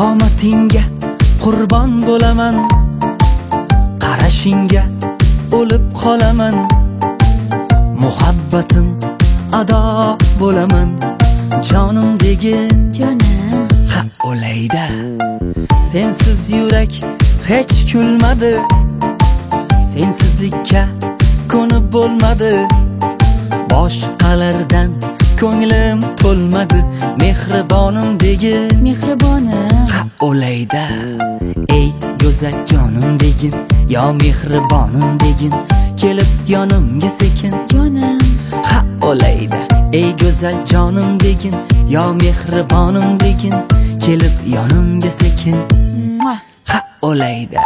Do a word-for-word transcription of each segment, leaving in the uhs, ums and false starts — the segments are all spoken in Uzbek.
qomatingga qurbon bo'laman, qarashingga o'lib qolaman, muhabbatim ado bo'laman, jonim degin jonim. Ha o'layda, sensiz yurak hech kulmadi, sensizlikka ko'nib bo'lmadi, boshqalardan ko'nglim to'lmadi, mehribonim degin Mehribonim. Ha o'layda, ey go'zal jonim degin, yo mehribonim degin, kelib yonimga sekin Jonim. Ha o'layda, ey go'zal jonim degin, yo mehribonim degin, kelib yonimga sekin Mua. Ha o'layda.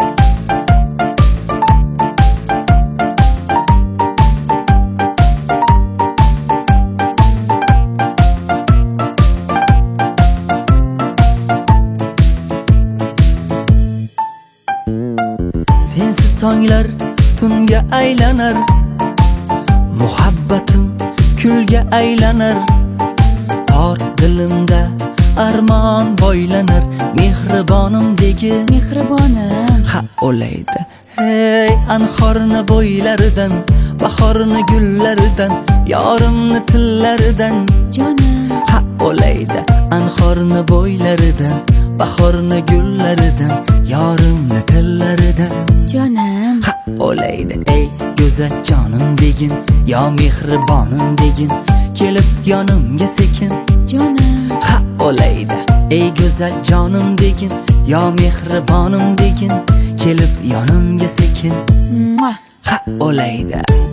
Sensiz tonglar tunga aylanar, muhabbatim kulga aylanar, tor dilimda armon boylanar, mehribonim degin Mehribonim. Ha o'layda, hey anhorni bo'ylaridan, bahorni gullaridan, yorimni tillaridan Jonim. Ha o'layda, anhorni bo'ylaridan, bahorni gullaridan, yorimni tillaridan Jonim. Ha o'layda, ey go'zal jonim degin, yo mehribonim degin, kelib yonimga sekin Jonim. Ha o'layda, ey go'zal jonim degin, yo mehribonim degin, kelib yonimga sekin Mua. Ha o'layda.